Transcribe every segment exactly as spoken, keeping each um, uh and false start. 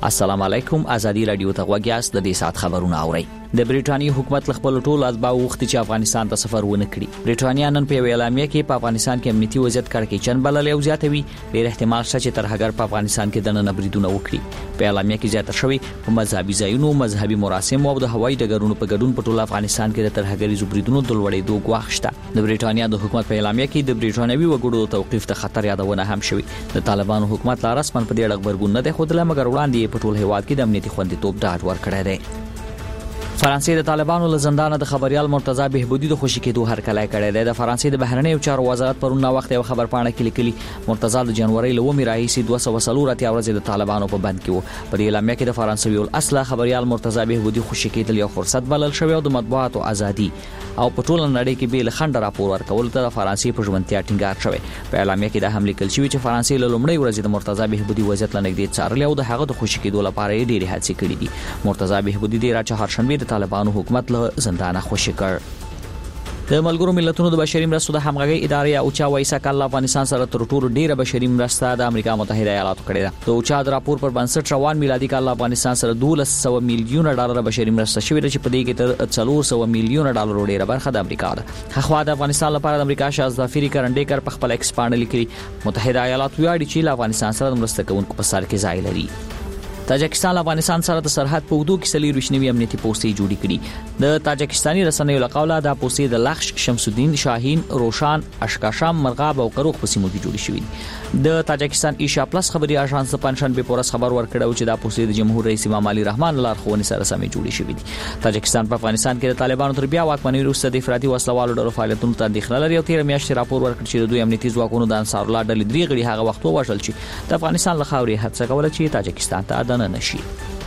السلام علیکم. ازادي رادیو ته غوږیاست. د دې سات خبرونه اورئ. د بریټانیا حکومت خپل ټول اتباع وغوښتي چې افغانستان ته سفر ونه کړي. بریټانیا نن په اعلامیه کې په افغانستان کې امنیتي وضعیت کړکېچن بلل او زیاتوي. ډېر احتمال شته چې ترهګر په افغانستان کې دننه بریدونه وکړي. په اعلامیه کې زیاته شوی په مذهبي ځایونو، مذهبي مراسم او د هوایي ډګرونو په ګډون په ټول افغانستان کې د ترهګریزو بریدونو د لوړېدو ګواښ شته. د بریټانیا د حکومت په اعلامیه کې د بریټانوي وګړو د توقيف ته خطر یادونه هم شوی. د طالبانو حکومت لا رسمن په دې اړه خبرګون نه دی خوده، مګر وړاندې په ټول هیواد کې د امنیتي خوندیتوب ډاډ ورکړی دی. فرانسې د طالبانو له زندانه د خبريال مرتضی بهبودي د خوشی کېدو هرکلی کړی دی. د فرانسې د بهرنیو چارو وزارت پرون وخت یو خبر پاڼه کې لیکلي مرتضی د جنوري له ومه راهیسې دوه سوه څلور اتیا ورځې د طالبانو په بند کې وو. په دې اعلامیه کې د فرانسوي الاصله خبريال مرتضی بهبودي خوشی کېدل یو فرصت بلل شوی او د مطبوعاتو ازادي او په ټول نړۍ کې به له خنډ راپور ورکول ته د فرانسې په ژمنتیا ټینګار شوی. په اعلامیه کې د هم لیکل شوی چې فرانسې له لومړۍ ورځې د مرتضی بهبودي وضعیت لنګدې څارل او د هغه د خوشی کېدو لپاره یې ډېری هڅې کړې دي. مرتضی بهبودي د چهارشنبه د طالبانو حکومت له زندانه خوشی کړ. د ملګرو ملتونو د بشري مرستو د همغږي ادارې او چا وایسا کله افغانستان سره تر ټولو ډیره بشري مرسته د امریکا متحده ایالاتو کړې ده. د اوچا د راپور پر بنسټ روان میلادي کال افغانستان سره دولس سوه میلیونه ډالر بشري مرسته شوې ده چې په دې کې تر څلور سوه میلیونه ډالر ډیره برخه د امریکا ده. خو د افغانستان لپاره د امریکا شاه ظفیر کرنډیکر په خپل ایکس باندې لیکلي متحده ایالات ویاړي چې افغانستان سره د مرسته کوونکو په سر کې ځای لري. تاجکستان له افغانستان سره د سرحد په وګړو کې سلي روشنوي امنیتي پوسټې جوړې کړي. د تاجکستاني رسنیو له قوله د پوسټې د لخش، شمس الدین، شاهین، روشان، اشکاشام، مرغاب او قروق په سیمو کې جوړې شوې. د تاجکستان ایشا پلس خبري اژانس پنځشنبه پورس خبر ورکړو چې د پوسټې د جمهور رئیس امام علي رحمان لارښوونې سره سمې جوړې شوې دي. تاجکستان په افغانستان کې د طالبانو تر بیا واکمنۍ وروسته د افراطي وسلوالو ډلو فعالیتونو ته اندېښنه لري او تیر میاشتې راپور ورکړ چې د دوی امنیتي ځواکونو د انصار الله ډلې درې غړي هغه وخت ووژل چې د افغانستان له خاورې هڅه کوله چې تاجکستان ته دننه نشي.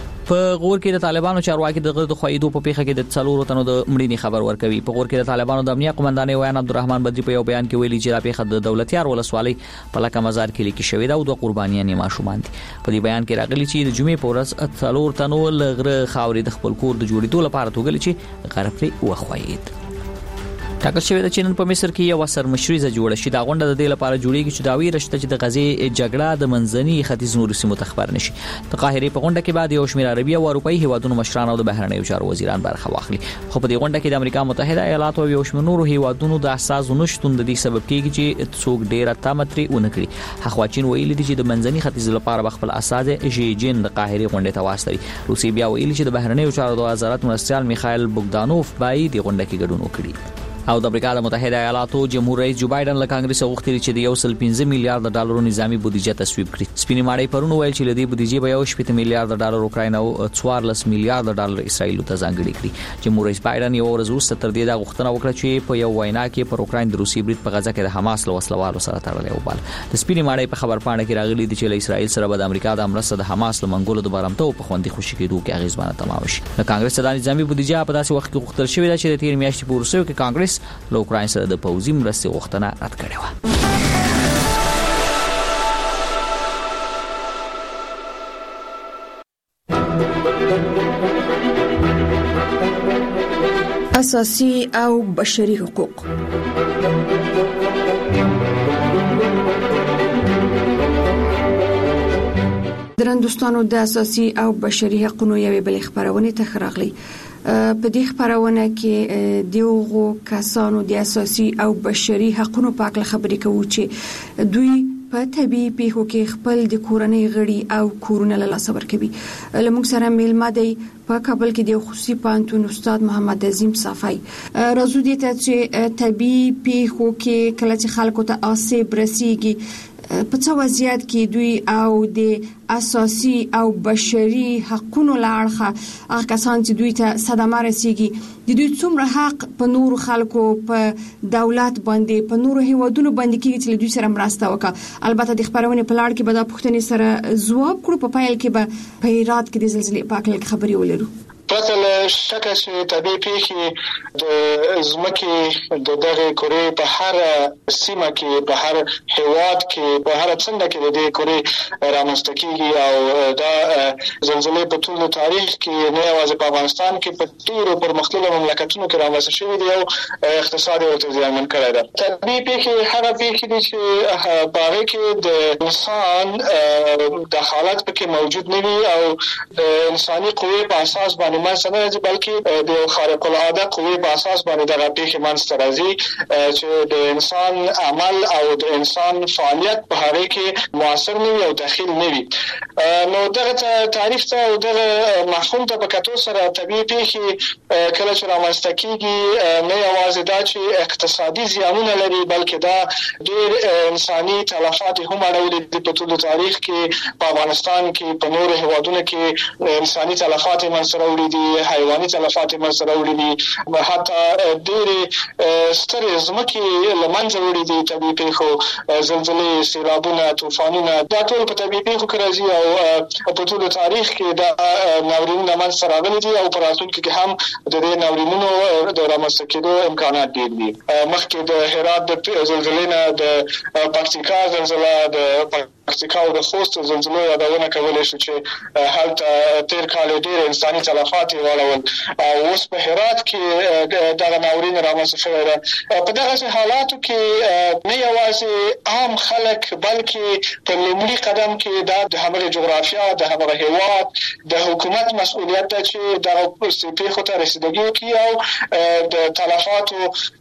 په غور کې د طالبانو چارواکي د غرد خوایدو په پیښه کې د څلورو تنو د مړینې خبر ورکوي. په غور کې د طالبانو د امنیه قومندان ویان عبدالرحمن بدری په یو بیان کې ویلي چې د پیښه د دولتيار ولسوالۍ په لکه مزار کې لیکل شوې ده او د قربانیان ماشومان دي. په دې بیان کې راغلي چې د جمعې په ورځ څلور تنو لغره خاورې د خپل کور د جوړېدو لپاره توګل چې غرب پرې وخوایید. ټاکل شوی د چین په مصر کې یو سرمشریزه جوړه شي. دا غونډه د دې لپاره جوړیږي چې دا وی رشته چې د غزې جګړه د منځني ختیځ نورو سیمو ته خبر نشي. د قاهره په غونډه کې بعد یو شمېر عربي او اروپאי هیوادونو مشران او د بهرنیو چارو وزیران برخه واخلي. خو په دې غونډه کې د امریکا متحده ایالات او یو شمېر نورو هیوادونو د اساس نشټون د دې سبب کېږي چې څوک ډیره تامتري ونه کړي. هغه چین ویلي دي چې د منځني ختیځ لپاره خپل اساس جی جین د قاهره غونډه ته واستوي. روسي بیا ویلي چې د بهرنیو چارو د وزارت مرستیال میخائیل بوګدانوف بای د غونډه کې ګډون وکړي. او د امریکا د متحده ایالاتو جمهور رئیس جو بایدن له کانګرس غوښتي چې د یو سل پنځه میلیارډ ډالرو نظامی بودیجه تصویب کړي. سپینې ماړی پرونه ویل چې لدی بودیجه به یو شپږ میلیارډ ډالر اوکراین او څوارلس میلیارډ ډالر اسرائیل ته ځانګړي کړي. جمهور رئیس بایدن یو ورځ وروسته تر دې دا غوښتنه وکړه چې په یو وینا کې پر اوکراین د روسي برید په غزا کې د حماس له وسلوالو سره تړلې وبال. د سپینې ماړی په خبر پاڼه کې راغلي دي چې له اسرائیل سره به د امریکا د امرسته د حماس له منګولو د بارمتو په خوندي خوشی کېدو کې اغیزمنه تمام شي. د کانګرس د نظامی بودیجه په داسې وخت کې غوښتل شوې ده چې د تیر میاشتې په وروستیو کې کانګرس له اوکراین سره د پوځي مرستې غوښتنه رد کړې وه. اساسي او بشري حقوق. درندوستانو د اساسي او بشري حقوقو یوې بل خبرونه ته خراغلي. په دې خبرونه کې دیوغو کسانو د اساسي او بشري حقوقو په اړه خبرې کوي چې دوی په طبي پیښو کې خپل د کورنۍ غړي او کورونه له لاس ورکوي. لمونږ سره میلمه دی په کابل کې د خصوصي پانتون استاد محمد عظیم صافی. راځو دې ته چې طبي پیښو کې کله چې خلکو ته آسیب رسیږي په څو وضعیت کې دوی او د اساسي او بشري حقوقو لارخه هغه کسان چې دوی ته صدمه رسیږي د دوی څومره حق په نورو خلکو په دولت باندې په نورو هیوادونو باندې کې چې دوی سره مرسته وکړه. البته د خبرونه په لړ کې به دا پوښتنې سره ځواب کړو. په پایل کې به په هرات کې د زلزلې په اړه خبرې ولرو. پرته له شکه چې طبیعي پیښې د ځمکې د دغه کورې په هر سیمه کې، په هر هیواد کې، په هر څنډه کې د دې کورې رامنځته کېږي او دا زلزلې په ټول تاریخ کې نه یوازې په افغانستان کې په ډېرو پرمختللو مملکتونو کې رامنځته شوي دي او اقتصاد یې ورته زیانمن کړی ده. طبیعي پیښې هغه پیښې دي چې په هغې کې د انسان د حالت پکې موجود نه وي او د انساني قوې په اساس باندې منځته نه راځي، بلکې د خارق العاده قوې په اساس باندې دغه پیښې منځته راځي چې د انسان عمل او د انسان فعالیت په هغې کې مؤثر نه وي او دخیل نه وي. نو دغه تعریف ته او دغه مفهوم ته په کتو سره طبیعي پیښې کله چې رامنځته کېږي نه یوازې دا چې اقتصادي زیانونه لري، بلکې دا ډېر انساني تلفات هم اړولي دي. په ټول تاریخ کې په افغانستان کې په نورو هیوادونو کې انساني تلفات منځته راوړي دي، حیواني تلفات منځته راوړي دي، حتی ډېرې سترې ځمکې له منځه وړي دي طبیعي پیښو، زلزلې، سیلابونه، طوفانونه، دا ټول په طبیعي پیښو کې راځي او په ټول تاریخ کې دا ناورینونه منځته راغلي دي او په راتلونکي کې هم د دې ناورینونو د رامنځته کېدو امکانات ډېر دي. مخکې د هرات د زلزلې نه د پکتیکا زلزله، د پکتیکا او د خوست زلزلو یادونه کولی شو چې هلته تېر کال ډېر انساني تلفات یې واړول او اوس په هرات کې دغه ناورین رامنځته شوی ده. په دغسې حالاتو کې نه یوازې عام خلک بلکې په لومړي قدم کې دا د همغې جغرافیا، د همغه هیواد، د حکومت مسؤلیت ده چې دغه پیښو ته رسیدګي وکړي او د تلفاتو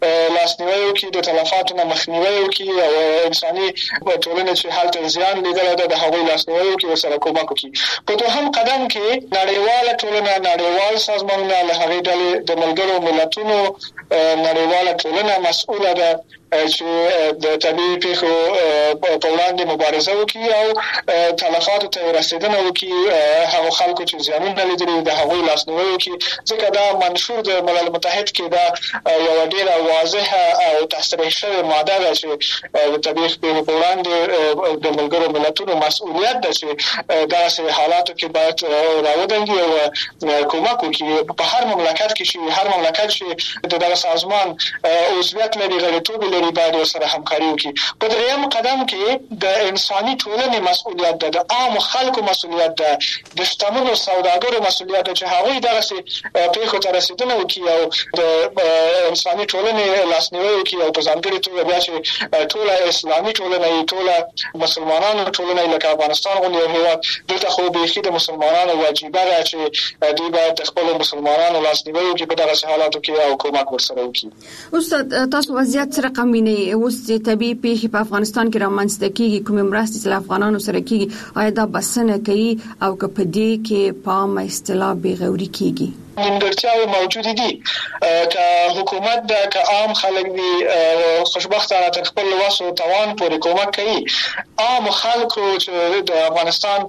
لاسنیوی وکړي، د تلفاتو نه مخنیوی وکړي او انساني ټولنه چې هلته زیان لیدلی ده د هغوی لاسنیوی وکړي، ورسره کومک وکړي. په دوهم قدم کې نړیواله ټولنه، نړیوال سازمانونه له هغې ډلې د ملګرو ملتونو نړیواله ټولنه مسؤله ده چې د طبیعي پیښو په وړاندې مبارزه وکړي او تلفاتو ته رسیدنه وکړي، هغو خلکو چې زیانونه لیدلي د هغوی لاسنیوی وکړي، ځکه دا منشور د ملل متحد کې دا یوه ډېره واضحه او تصریح شوې ماده ده چې د طبیعي پیښو په وړاندې د ملګرو ملتونو مسؤلیت ده چې داسې حالاتو کې باید راودنګي او کومک وکړي. په هر مملکت کې چې هر مملکت چې د دغه سازمان عضویت لري، غړیتوب لري، باید ورسره همکاري وکړي. په درېیم قدم کې د انساني ټولنې مسؤلیت ده، د عامو خلکو مسؤلیت ده، د شتمنو سوداګرو مسؤلیت ده چې هغوی دغسې پیښو ته رسیدنه وکړي او د انساني ټولنې لاسنیوی وکړي او په ځانګړې توګه بیا چې ټوله اسلامي ټولنه یې، ټوله مسلمانانو ټولنه یې لکه افغانستان غوندې یو هېواد، دلته خو بیخي د مسلمانانو واجبه ده چې دوی باید د خپلو مسلمانانو لاسنیوی وکړي په دغسې حالاتو کې او کومک ورسره وکړي. استاد، تاسو وضعیت څه رقم وینئ؟ اوس چې طبیعي پیښې په افغانستان کې رامنځته کېږي، کومې مرستې چې له افغانانو سره کېږي، آیا دا بسنه کوي او که په دې کې په عامه اصطلاح بېغوري کېږي؟ نیمګړتیاوې موجودې دي. که حکومت ده، که عام خلک دي، خوشبختانه تر خپل وس او توان پورې کومک کوي. عام خلکو چې د افغانستان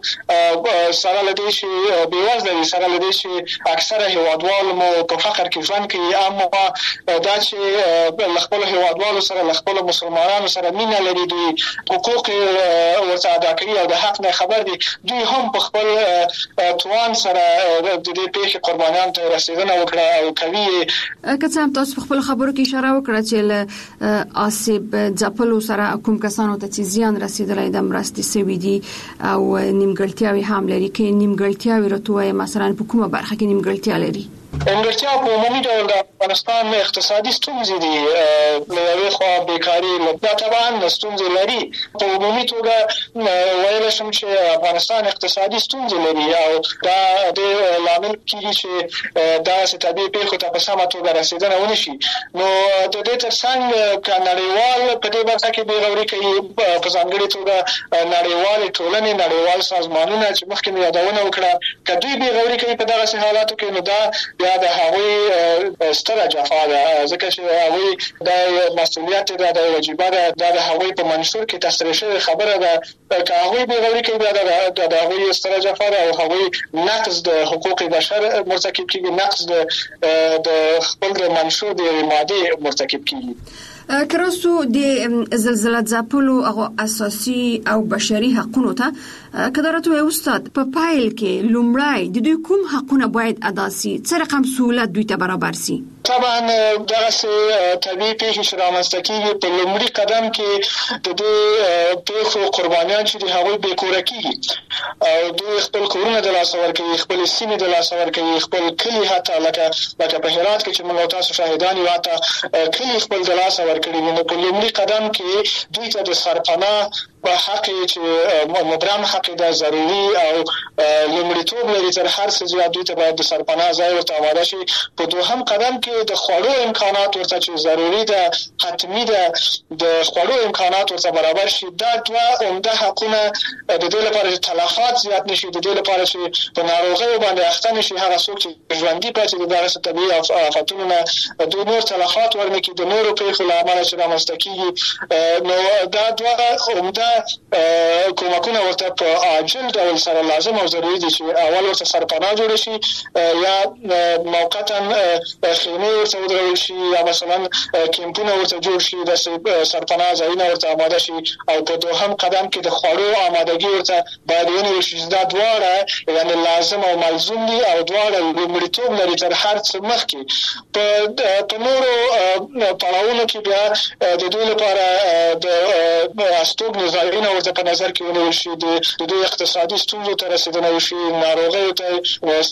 سره له دې چې بېوزله دي، سره له دې چې اکثره هېوادوال مو په فقر کې ژوند کوي، اما دا چې له خپلو هېوادوالو سره، له خپلو مسلمانانو سره مینه لري، دوی حقوق ورته ادا کوي او د حق نه خبر دي، دوی هم په خپل توان سره د دې پیښې قربانیان ته رسیدنه وکړه او کوي. که څه هم تاسو په خپل خبرو کې اشاره وکړه چې له آسیب ځپلو سره کوم کسانو ته چې زیان رسیدلی د مرستې سوي دي او نیمګړتیاوې هم لري، که نیمګړتیاوې راته ووایې مثلا په کومه برخه کې نیمګړتیا لري؟ نیمګړتیا په عمومي ډول د افغانستان اقتصادي ستونزې دي. له یوې خوا بیکاري، دا طبعا ستونزې لري. په عمومي توګه ویلی شم چې افغانستان اقتصادي ستونزې لري او دا د لامل کېږي چې داسې طبیعي پیښو ته په سمه توګه رسیدنه ونه شي. نو د دې تر څنګ که نړیوال په دې برخه کې بېغوري کوي، په ځانګړې توګه نړیوالې ټولنې، نړیوال سازمانونه چې مخکې مې یادونه وکړه، که دوی بېغوري کوي په دغسې حالاتو کې، نو دا بیا د هغوی ستره جفا ده، ځکه چې هغوی دا مسؤلیت مسؤلیت ده د واجبات ده د هغوی په منشور کې تصریح شوی خبره ده که هغوی بېغوري کوي بیا د هغوی ستره جفا ده او هغوی نقض د حقوق بشر مرتکب کیږي، نقض د خپل د منشور د ماده مرتکب کیږي. کراسو د زلزلہ ځپلو او اساسي او بشري حقوقو ته کدارته استاد په پایل کې لومړی د دوی کوم حقونه باید ادا سي، څه رقم سہولت دوی ته برابر سي؟ طبعا دغه طبيعي پیښې چې رامنځته کیږي په لومړي قدم کې د دې پیښو قربانیان چې د هغوی بې کوره کیږي او دوی خپل کورونه د لاسه ورکوي، خپل سیمې د لاسه ورکوي، خپل کلی حتی لکه لکه په هرات کې چې موږ تاسو شاهدان یو حتی کلی خپل د لاسه ورکړي. نو په لومړي قدم کې دوی ته د سرپناه په حق چې مبرم حق ده ضروري او لومړیتوب لري تر هر څه زیات دوی ته باید د سرپناه ځای ورته آماده شي. په دوهم قدم کې د خوړو امکانات ورته چې ضروري ده، حتمي ده د خوړو امکانات ورته برابر شي. دا دوه عمده حقونه د دې لپاره چې تلفات زیات نشي، د دې لپاره چې په ناروغیو باندې اخته نشي هغه څوک چې ژوندي پاتې دي دغه طبیعي آفتونو نه دوی نور تلفات ورنکړي د نورو پیښو له امله چې رامنځته کیږي. نو دا دوه عمده کومکونه ورته په عاجل ډول سره لازم او ضروري دي چې اول ورته سرپناه جوړ شي یا موقتا خیمې ورته ودرول شي یا مثلا کیمپونه ورته جوړ شي د سرپناه ځایونه ورته آماده شي او په دوهم قدم کې د خوړو آمادګي ورته باید ونیول شي. دا دواړه یعنی لازم او ملزوم دي او دواړه لومړیتوب لري تر هر څه مخکې. په نورو پړاوونو کې بیا د دوی لپاره د استوګنې ځایونه ورته په نظر کې ونیول شي، د دوی اقتصادي ستونزو ته رسیدنه وشي، ناروغیو ته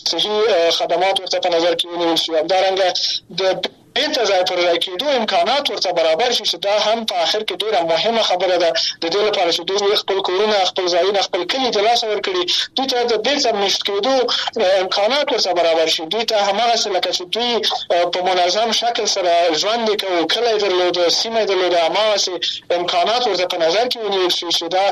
صحي خدمات ورته په نظر کې ونیول شي. همدارنګه د بیرته ځای پر ځای کېدو امکانات ورته برابر شي چې دا هم په آخر کې ډېره مهمه خبره ده د دې لپاره چې دوی خپل کورونه، خپل ځایونه، خپل کلي د لاسه ورکړي، دوی ته د بیرته مېشت کېدو امکانات ورته برابر شي. دوی ته هماغسې لکه چې دوی په منظم شکل سره ژوند یې کوو، کلی یې درلوده، سیمه یې درلوده، هماغسې امکانات ورته په نظر کې ونیول شي چې دا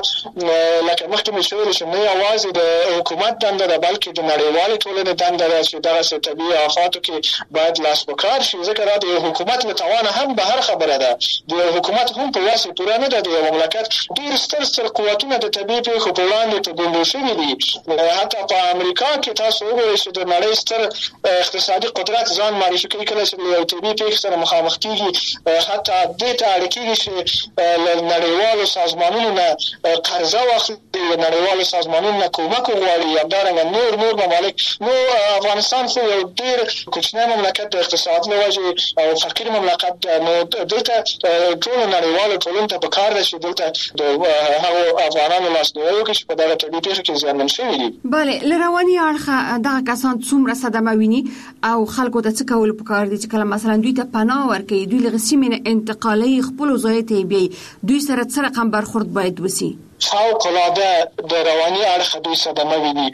لکه مخکې مې چې ویل چې نه یوازې د حکومت دنده ده بلکې د نړیوالې ټولنې دنده ده چې دغسې طبیعي آفاتو کې باید لاس په کار شي. ځکه د حکومت له توانه هم بهر خبره ده، د حکومت هم په واسه پوره نه ده. د یو مملکت ډېر ستر ستر قوتونه د طبیعي پیښو په وړاندې په ګونډو شوي دي. حتی په امریکا کې تاسو وګورئ چې د نړۍ ستر اقتصادي قدرت ځان معرفي کوي کله چې له یو طبیعي پیښې سره مخامخ کېږي، حتی دې ته اړ کېږي چې له نړیوالو سازمانونو نه قرضه واخلي، له نړیوالو سازمانونو نه کومک وغواړي. همدارنګه نور نور ممالک. نو افغانستان خو یو ډېر کوچنی مملکت د اقتصاد له وجې او فقیر مملکت ده. نو دلته ټول نړیوالو ټولنو ته پکار ده چې دلته د هغو افغانانو لاسنیوی وکړي چې په دغه طبیعي پیښو کې زیانمن شوي دي. بله، له رواني اړخه دغه کسان څومره صدمه ویني او خلکو ته څه کول پکار دي چې کله مثلا دوی ته پناه ورکوي، دوی له سیمې نه انتقالوي، خپلو ځایو ته یې بیایي، دوی سره څه رقم برخورد باید وسي؟ فوق‌العاده د رواني اړخه دوی صدمه ویني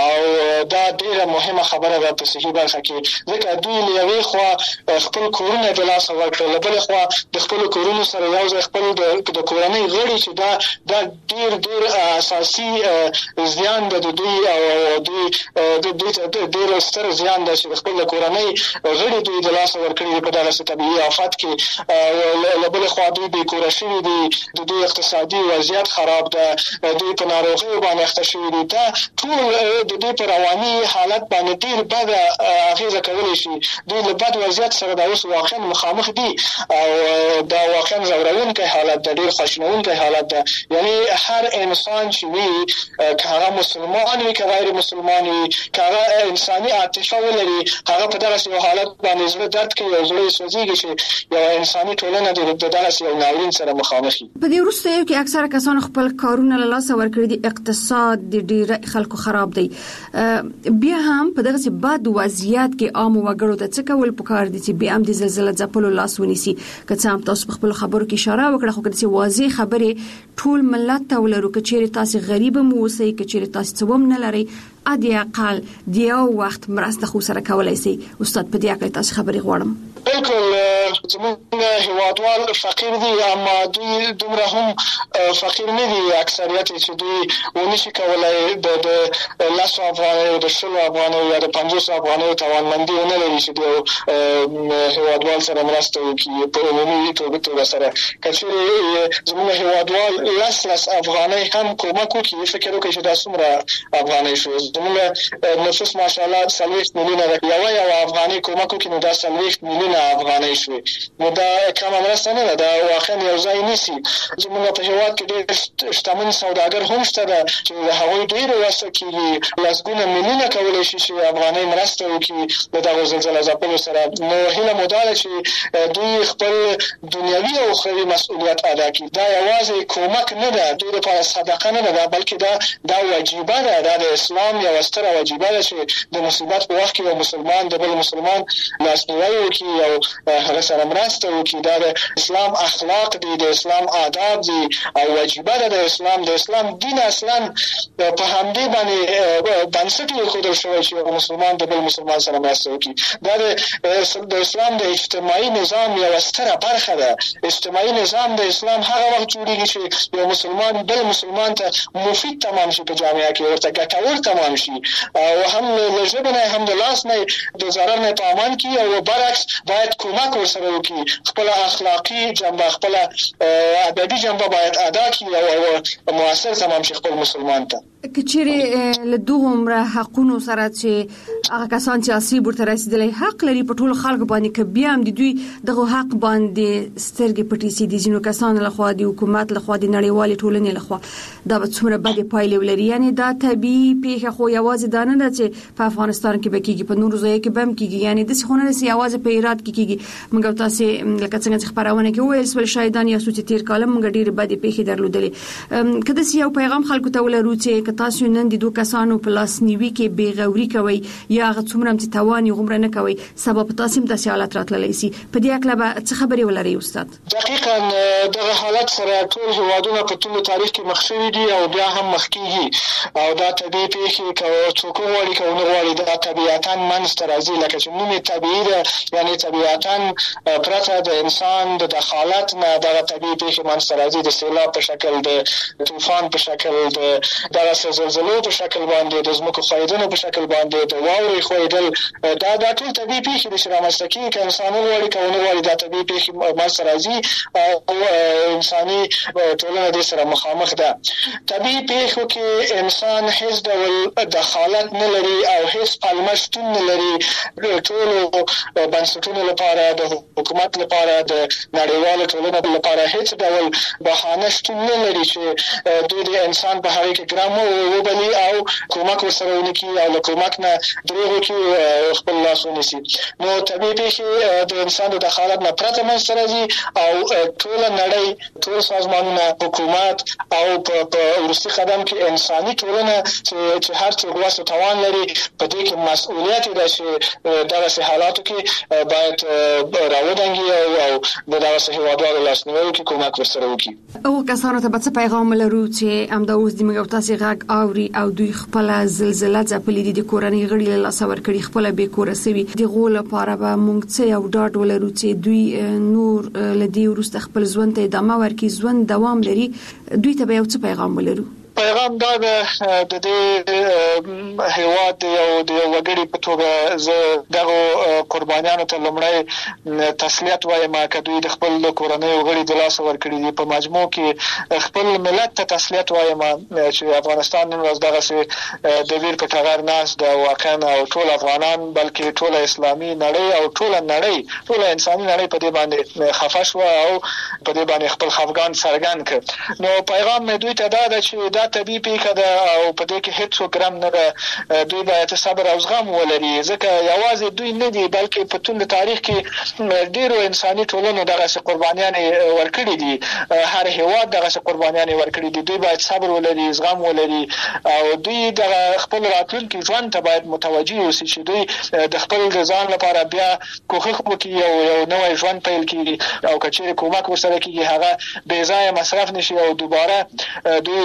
او دا ډیره مهمه خبره ده په صحي برخه کې. ځکه دوی له یوې خوا خپل کورونه د لاسه ورکړل، له بلې خوا د خپلو کورونو سره یو ځای خپل د کورنۍ غړي چې دا دا ډیر ډیر اساسي زیان ده د دوی او دوی د دوی ته ډیر ستر زیان ده چې خپل کورنۍ غړي دوی د لاسه ورکړي په دغه طبیعي آفات کې. له بلې خوا دوی بې کوره شوي دي، د دوی اقتصادي وضعیت خراب ده، دوی په ناروغیو باندې اخته شوي دي. دا ټول د دوی په رواني حالت باندې ډېر بده اغېزه کولی شي. دوی له بد وضعیت سره دا اوس واقعا مخامخ دي او دا واقعا ځورونکی حالت ده، ډېر خواشینونکی حالت ده. یعنی هر انسان چې وي، که هغه مسلمان وي که غیر مسلمان وي، که هغه انساني عاطفه ولري، هغه په دغسې یو حالت باندې زړه درد کوي او زړه یې سوځېږي چې یوه انساني ټولنه د دغسې یو ناورین سره مخامخ وي. په دې وروستیو کې اکثره کسان خپل کارونه له لاسه ورکړي دي، اقتصاد د ډېر خلکو خراب دی. بیا هم په دغه بد وضعیت کې عام وګړو ته څه کول پکار دي چې بیا هم د زلزلې ځپلو لاس ونیسي؟ که څه هم تاسو په خپل خبرو کې اشاره وکړه، خو که داسې واضح خبرې ټول ملت ته ولرو، که چیرې تاسو غریب هم اوسئ، که چیرې تاسو څه هم نه لرئ، ادي اقل د یو وخت مرسته خو سره کولای شي. استاد په دې اړه تاسو خبرې غواړم. بالکل زموږ هیوادوال فقیر دي، اما دوی دومره هم فقیر نه دي. اکثریت چې دوی ونشي کولای د لسو افغانیو د شلو افغانیو یا د پنځوسو افغانیو توانمندي ونه لري چې د هیوادوال سره مرسته وکړي په عمومي توګه سره. که چېرې زموږ هیوادوال لس لس افغانۍ هم کومک وکړي، فکر وکړئ چې دا څومره افغانۍ شو. زموږ نفوس ماشاءالله څلوېښت میلیونه ده، یوه یوه افغانۍ کومک وکړي نو دا څلوېښت میلیونه افغانۍ شوې. نو دا کمه مرسته نه ده، دا واقعا یو ځای نیسي. زموږ په هیواد کې ډېر شتمن سوداګر هم شته ده چې د هغوی ډېرې وسه کېږي، لسګونه میلیونه کولی شي چې افغانۍ مرسته وکړي د دغو زلزله ځپلو سره. نو هیله مو دا ده چې دوی خپل دنیوي او اخروي مسؤلیت ادا کړي. دا یوازې کومک نه ده، دوی دپاره صدقه نه ده، بلکې دا دا وجیبه ده. دا د اسلام یوه ستره وجیبه ده چې د مصیبت په وخت کې یو مسلمان د بل مسلمان لاسنیوی وکړي او هغه سره مرسته وکړي. دا د اسلام اخلاق دي، د اسلام آداب دي او وجیبه ده د اسلام. د اسلام دین اصلا په همدې باندې بنسټ ایښودل شوی چې یو مسلمان د بل مسلمان سره مرسته وکړي. دا د اسلام د اجتماعي نظام یوه ستره برخه ده. اجتماعي نظام د اسلام هغه وخت جوړېږي چې یو مسلمان بل مسلمان ته مفید تمام شي، په جامعه کې ورته ګټور تمام شي، او هم له ژبې نه هم د لاس نه د ضرر نه په امان کړي، او برعکس باید کومک ورسره وکړي. خپله اخلاقي جنبه، خپله ادبي جنبه باید ادا کړي او مؤثر تمام شي خپل مسلمان ته. که چیرې له دومره حقونو سره چې هغه کسان چې آسیب ورته رسېدلی حق لري په ټولو خلکو باندې، که بیا هم د دوی دغه حق باندې سترګې پټې سي د ځینو کسانو لخوا، د حکومت لخوا، د نړیوالې ټولنې لخوا، دا به څومره بدې پایلې ولري. یعنې دا طبیعي پیښه خو یوازې دا نه ده چې په افغانستان کې به کېږي، په نورو ځایو کې به هم کېږي. یعنې داسې خو نه ده چې یوازې په هرات کې کېږي. موږ او تاسې لکه څنګه چې خپرونه کې وویل شول شاهدان یاستو چې تېر کال موږ ډېرې بدې پیښې درلودلې. که داسې یو پیغام خلکو ته ولرو چې که تاسو نن د دوه کسانو په لاسنیوي کې بېغوري کوئ یا هغه څومره هم چې توان یې غومره نه کوئ، سبا په تاسې هم داسې حالت راتللی سي، په دې هکله به څه خبرې ولرئ استاد؟ دقیقا دغه حالت سره ټول هیوادونه په ټول تاریخ کې مخ شوي دي او بیا هم مخ کېږي. او دا طبیعي پیښې که څوک وغواړي که ونه غواړي دا طبیعتا منځته راځي. لکه چې نوم یې طبیعي ده، یعنې طبیعتا پرته د انسان د دخالت نه دغه طبیعي پیښې منځته راځي، د سیلاب په شکل، د طوفان په شکل، د دغسې زلزلو په شکل باندې، د ځمکو ښویدنو په شکل باندې، د واورې ښویدل. دا دا ټول طبیعي پیښې دي چې رامنځته کېږي. که انسان وغواړي که ونه غواړي دا طبیعي پیښې منځته راځي او انساني ټولنه دې سره مخامخ ده. طبیعي پیښو کې انسان هیڅ ډول دخالت نه لري او هیڅ پلمه شتون نه لري. ټولو بنسټونو لپاره، د حکومت لپاره، د نړیوالو ټولنو لپاره هیڅ ډول بهانه شتون نه لري چې دوی د انسان په هغې کې ګرم وبلي او کومک ورسره ونه کړي او له کومک نه دروغ وکړي، خپل لاس ونیسي. نو طبیعي پیښې د انسان د دخالت نه پرته منځته راځي او ټوله نړۍ، ټول سازمانونه، حکومت او په وروستي قدم کې انساني ټولنه چې هر څه وس او توان لري، په دې کې مسؤلیت ده چې دغسې حالاتو کې باید راودانګي او د دغسې هېوادوالو لاسنیوی وکړي، کومک ورسره وکړي. هغو کسانو ته به څه پیغام لرو چې همدا اوس د موږ او تاسې غږ اوري او دوی خپله زلزله ځپلې دي، د کورنۍ غړي له لاسه ورکړي، خپله بېکوره سوي، د هغو لپاره به موږ څه یو ډاډ ولرو چې دوی نور له دې وروسته خپل ژوند ته ادامه ورکړي، ژوند دوام لري، دوی ته به یو څه پیغام ولرو؟ پیغام دا ده د دې هیواد د یو د یو وګړي په توګه زه دغو قربانیانو ته لومړی تسلیت وایم که دوی د خپل کورنیو غړي د لاسه ورکړي دي. په مجموع کې خپل ملت ته تسلیت وایم چې افغانستان نن ورځ دغسې د ویر په ټغر ناست ده واقعا، او ټول افغانان بلکې ټوله اسلامي نړۍ او ټوله نړۍ، ټوله انساني نړۍ په دې باندې خفه شوه او په دې باندې خپل خفګان څرګند کړ. نو پیغام مې دوی ته دا ده چې دا طبیعي پیښه ده او په دې کې هیڅ ګرم نه ده. دوی باید صبر او زغم ولري، ځکه یوازې دوی نه دي بلکې په ټول تاریخ کې ډېرو انساني ټولنو دغسې قربانیانې ورکړي دي، هر هیواد دغسې قربانیانې ورکړي دي. دوی باید صبر ولري، زغم ولري او دوی د خپل راتلونکي ژوند ته باید متوجه اوسي چې دوی د خپل د ځان لپاره بیا کوښښ وکړي او یو نوی ژوند پیل کړي، او که چېرې کومک ورسره کېږي هغه بې ځایه مصرف نشي او دوباره دوی ځان ته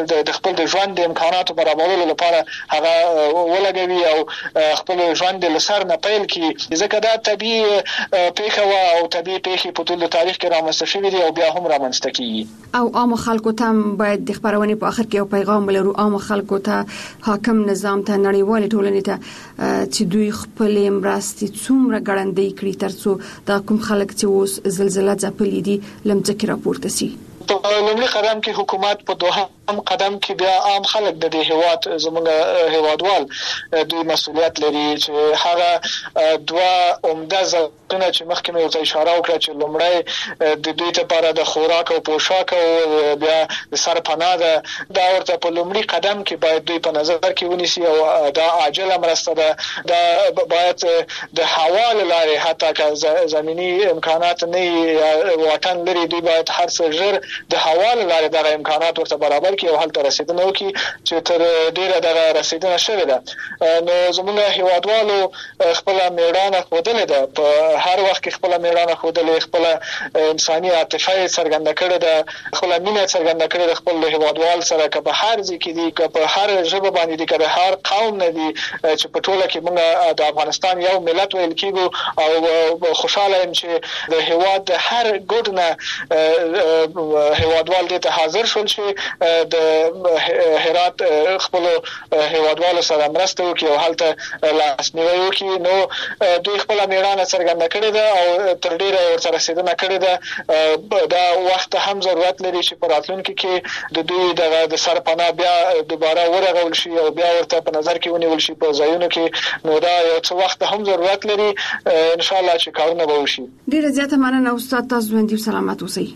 د خپل د ژوند د امکاناتو برابرولو لپاره هغه ولګوي او خپل ژوند له سر نه پیل کړي، ځکه دا طبيعي پیښه و او طبيعي پیښې په ټول تاریخ کې رامنځته شوې دي او بیا هم رامنځته کیږي. او عام خلکو ته باید د خبرونې په اخر کې یو پیغام ولرو، عام خلکو ته، حاکم نظام ته، نړیوال ټولنې ته، چې دوی خپل مرستې څومره ګړندۍ کړي ترڅو دا کوم خلک چې اوس زلزلہ ځپلي دي لمځکه راپورته سي. په لومړي قدم کې حکومت، په دوهم قدم کې بیا عام خلک د دې هیواد زموږ هیوادوال دوی مسؤلیت لري چې هغه دوه عمده ځواکونه چې مخکې مې ورته اشاره وکړه چې لومړی د دوی لپاره د خوراک او پوشاک او بیا د سرپناه ده، دا ورته په لومړي قدم کې باید دوی په نظر کې ونیسي او دا عاجله مرسته ده. دا باید د هوا له لارې حتی که زمینی امکانات نه واټن لري، دوی باید هر څه ژر د هوا له لارې دغه امکانات ورته برابر کړي او هلته رسیدنه وکړي چې تر ډیره دغه رسیدنه شوې ده. نو زموږ هیوادوالو خپل میړانه ښودلې ده، په هر وخت کې خپل میړانه ښودلې، خپل انساني عاطفه څرګنده کړې ده، خپل مینه څرګنده کړې ده خپل هیوادوال سره، که په هر ځای کې دي، که په هر ژبه باندې دي، که د هر قوم نه دي، چې په ټوله کې موږ د افغانستان یو ملت ویل کېږو او خوشاله یم چې د هیواد د هر ګوټ نه هیوادوال دې ته حاضر شول چې د هرات خپل هیوادوالو سره مرسته وکړي او هلته لاسنیوي وکړي. نو دوی خپل میړانه څرګنده کړې ده او تر ډیره ورته رسیدنه کړې ده. دا وخت هم ضرورت لري چې په راتلونکي کې د دوی د سرپناه بیا دوباره ورغول شي او بیا ورته په نظر کې ونیول شي په ځایونو کې. نو دا یو څه وخت هم ضرورت لري، ان شاء الله چې کارونه به وشي. ډیره زیاته مننه استاد، تاسو ژوندي او سلامت اوسئ.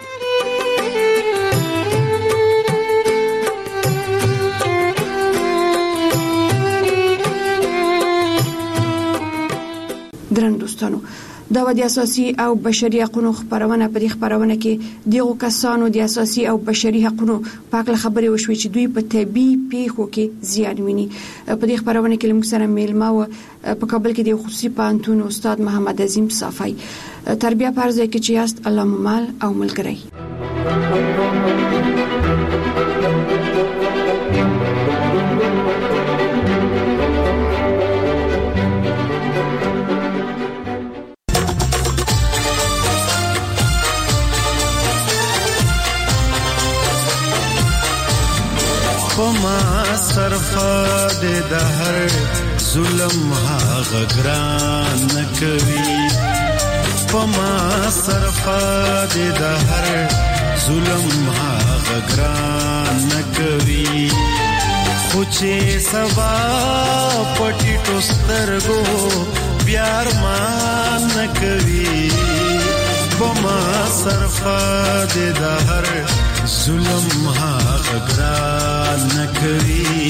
درن دوستانو، دا د اساسي او بشري حقوقو خبرونه په دې خبرونه کې دغه کسانو د اساسي او بشري حقوقو په اړه خبرې وشوي چې دوی په طبي پیښو کې زیان ویني. په دې خبرونه کې موږ سره میلمه و په کابل کې د خصوصي پانتون استاد محمد عظیم صافی. تربیه پرځای کې چې یاست الله ممال او ملګری. پما صرفا دے دہر ظلم ہاغ گران نکوی، پما صرفا دے دہر ظلم ہاغ گران نکوی، خوچے سوا پٹی ٹوسترگو بیار مان نکوی، پما صرفا دے دہر ظلم حق گران نکوی.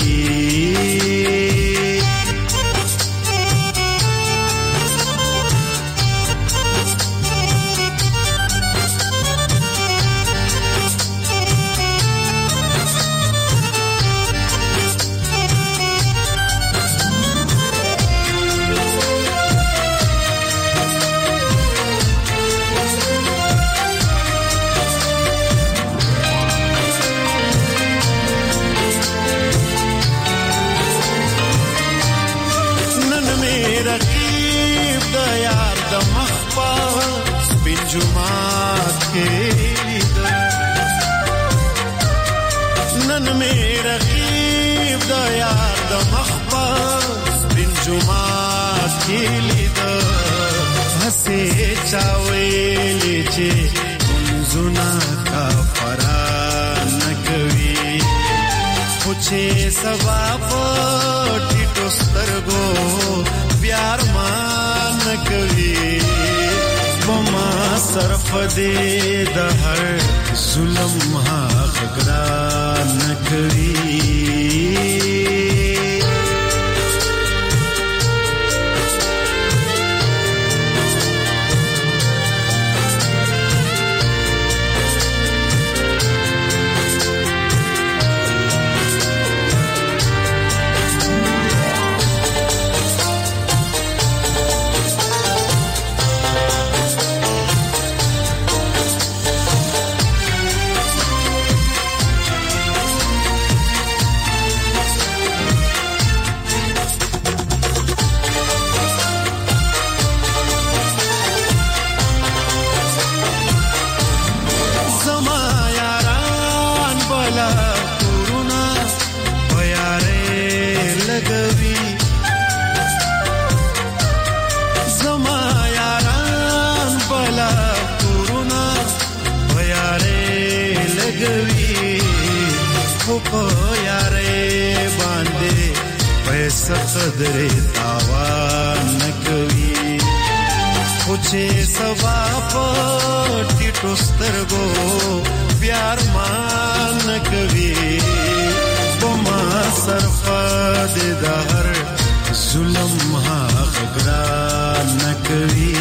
جمعات کے نن میرا غیب دا یار دا مخباز بن جمعات کے لیدہ ہسے چاویلی چے منزونا کا فران نکوی، پوچھے سواب ٹیٹو سترگو بیار مان نکوی، پما صرف دے دہر ظلم حق گران نکوی. کوي خو په یارې باندې پیسې قدرې تاوان کوي خو چې سبا په ټیټو سترګو پیار مان کوي په ما صرفه د هر ظلم حق ګران کوي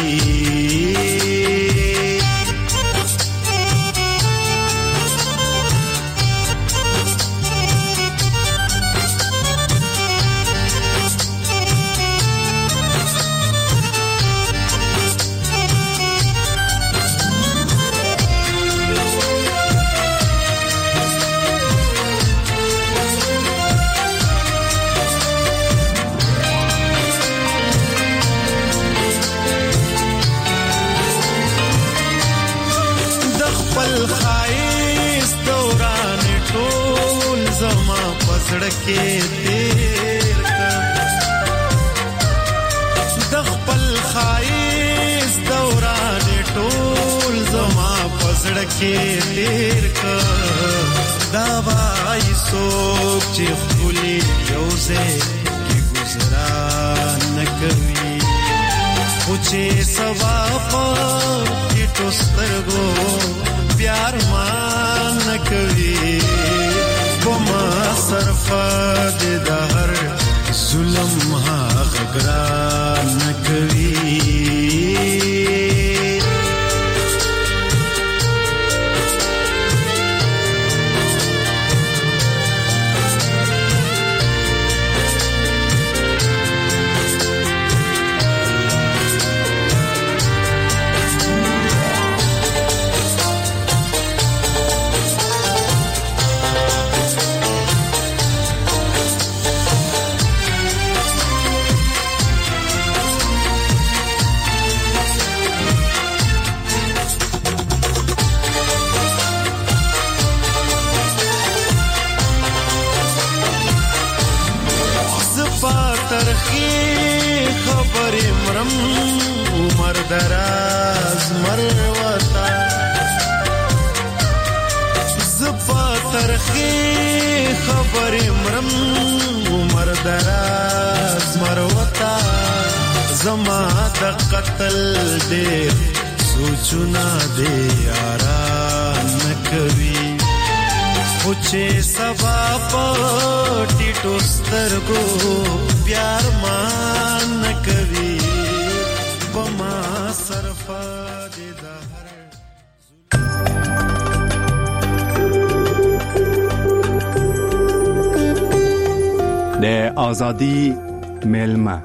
سڑکے تیر کا د خپل خایس دوران ټول زما پسړکے تیر کا دا وای سوچ چې خولي یوزه کی گزارا نکوي پوچھے سوا په ټو سترګو پیار مان نکوي وما صرفا د دهر ظلم حق ګران نکوي دراز مروتا زفا ترخی خبر مرم عمر دراز مروتا زما د قتل دے سوچنا دے آرام نکوی پوچھے سبا پوٹی ٹوسترگو پیار مان نکوی وما صرفا دے دہر دے آزادی میلمه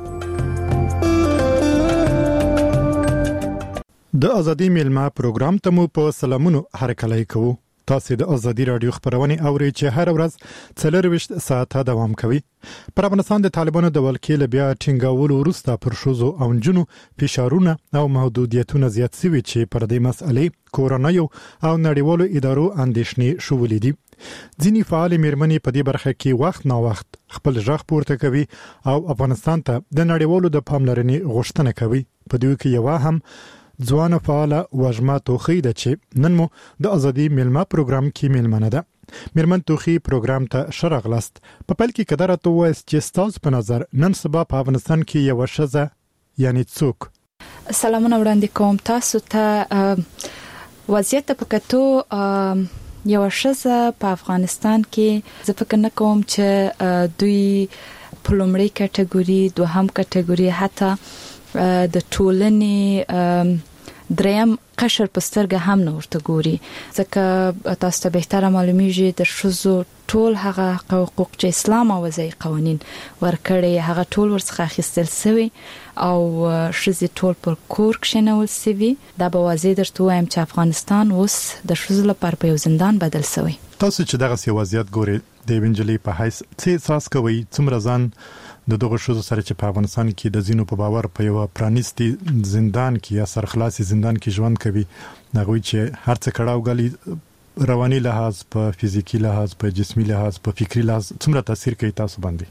د ازادي میلمه پروګرام ته مو په سلامونو هرکلی کوو. تاسو د ازادي رادیو خبرونه اورئ چې هر ورځ څلرويشت ساعته دوام کوي. پر افغانستان د طالبانو د ولکې بیا ټینګاولو وروسته پر شوزو او جنو فشارونه او محدودیتونه زیات شوي چې پر دې مسئلې کورونایو او نړیوالو ادارو اندېښنې شولې دي. ځینې فعال میرمنې په دې برخه کې وخت نا وخت خپل ژغ پورته کوي او افغانستان ته د نړیوالو د پاملرنې غوښتنه کوي. په دې کې یو هم ځوان فعال وژما توخی د چې نن مو د ازادي میلمه پروګرام کې میلمنه ده. میرمن توخی پروګرام ته شرغلست په پل کې قدرت تو وست چې ستاسو په نظر نن سبا په افغانستان کې یو شزه یعنی څوک سلامونه وړاندې کوم تاسو ته وضعیت په کتو یو شزه په افغانستان کې زه فکر نه کوم چې دوی په لومړی کټګوري دوهم کټګوري حتی د ټولنې دریم قشر پسترګه هم نه ورته ګوري ځکه تاسو ته به تر معلومیږي د شوزو ټول هغه حقوق چې اسلام او وضعي قوانين ورکړي هغه ټول ورڅخه اخیستل شوی او شوزي ټول پر کور کښنول شوی دا به واضح درته وایم چې افغانستان اوس د شوزو لپاره په زندان بدل شوی. تاسو چې دغه سی وضعیت ګوري د وینجلی په حیث څه احساس کوي څومره ځان د دغه شوزو سره چې په افغانستان کې د زینو په باور په یو پرانیستي زندان کې یا سرخلاصي زندان کې ژوند کوي هغه چې هر څه کړهو غلي رواني لحاظ په فزیکی لحاظ په جسمي لحاظ په فکری لحاظ څومره تاثیر کوي تاسو باندې؟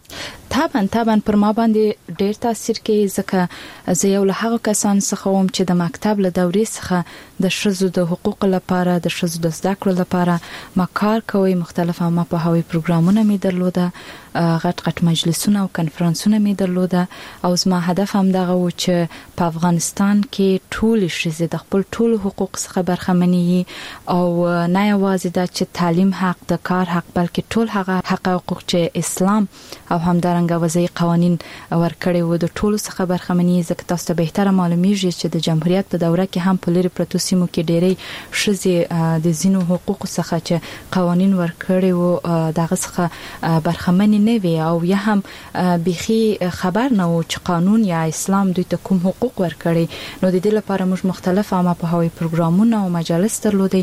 طبعا طبعا پر ما باندې ډیر تاثیر کوي ځکه زه یو له هغه کسان څخه وم چې د مکتب له دورې څخه د شذو د حقوق لپاره د شذو د زده کړو لپاره ما کار کوي مختلفه ما په هوی پروګرامونه می درلوده غټ غټ مجلسونه او کنفرانسونه می درلوده او زما هدف هم دغه و چې په افغانستان کې ټول شذې د خپل ټول حقوق څخه برخمنې او نه یوازې د چې تعلیم حق د کار حق بلکې ټول هغه حق حقوق چې اسلام او همدارنګه وضعي قوانين ورکړي وو د ټول څخه برخمنې ځکه تاسو ته به تر معلومیږي چې د جمهوریت په دوره کې هم په لری پروتو سیمو کې ډېری شذې د زینو حقوق څخه چې قوانين ورکړي وو دغه څخه برخمنې نه وي او یا هم بيخي خبر نه و چې قانون یا اسلام دوی ته کوم حقوق ورکړي نو د دې لپاره موږ مختلف عامه په هوی پروګرامونه او مجالس درلودي